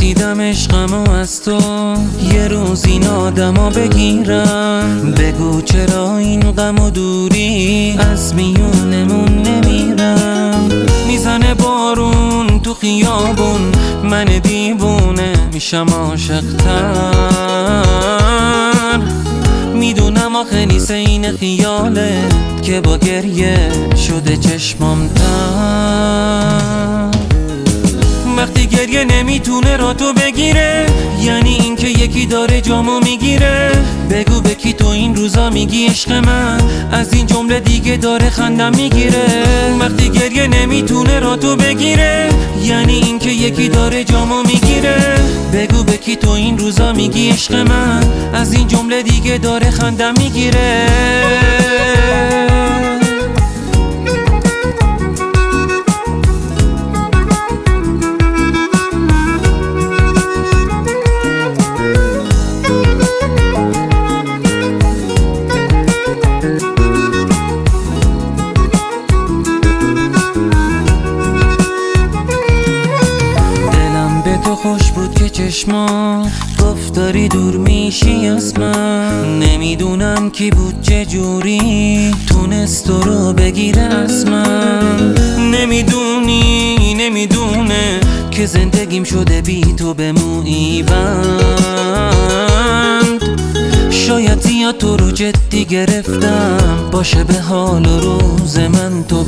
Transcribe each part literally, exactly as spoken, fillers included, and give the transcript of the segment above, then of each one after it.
پرسیدم عشقمو از تو، یه روز این آدمو بگیرم. بگو چرا این غم و دوری از میونمون نمیرم. میزنه بارون تو خیابون، من دیوونه میشم عاشق‌تر. میدونم آخه نیست این خیاله که با گریه شده چشمام تر. وقتی گریه نمیتونه را تو بگیره، یعنی این که یکی داره جامو میگیره. بگو به کی تو این روزا میگی عشق من، از این جمله دیگه داره خندم میگیره. وقتی گریه نمیتونه را تو بگیره، یعنی این که یکی داره جامو میگیره. بگو به کی تو این روزا میگی عشق من، از این جمله دیگه داره خندم میگیره. تو خوش بود که چشما گفت داری دور میشی از من. نمیدونم کی بود چه جوری تونست تو رو بگیره از من. نمیدونی نمیدونه که زندگیم شده بی تو به مویی بند. شاید زیاد تو رو جدی گرفتم، باشه به حال و روز من تو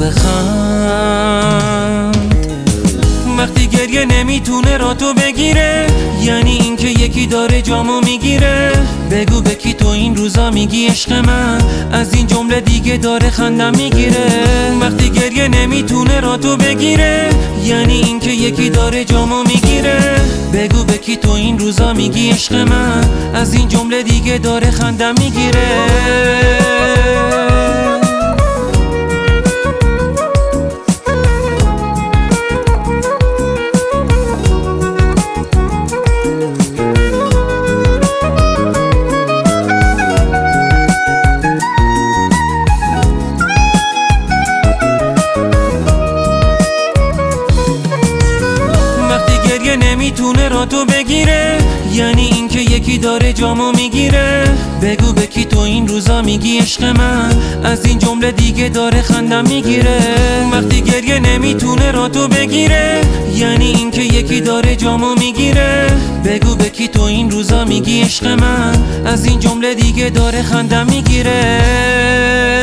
بخند. وقتی گریه نمیتونه را تو بگیره، یعنی این که یکی داره جامو میگیره. بگو به کی تو این روزا میگی عشق من، از این جمله دیگه داره خندم میگیره. وقتی گریه نمیتونه را تو بگیره، یعنی این که یکی داره جامو میگیره. بگو به کی تو این روزا میگی عشق من، از این جمله دیگه داره خندم میگیره. نمیتونه را تو بگیره، یعنی این که یکی داره جامو میگیره. بگو به کی تو این روزا میگی عشق من، از این جمله دیگه داره خندم میگیره. وقتی گریه نمیتونه را تو بگیره، یعنی این که یکی داره جامو میگیره. بگو به کی تو این روزا میگی عشق من، از این جمله دیگه داره خندم میگیره.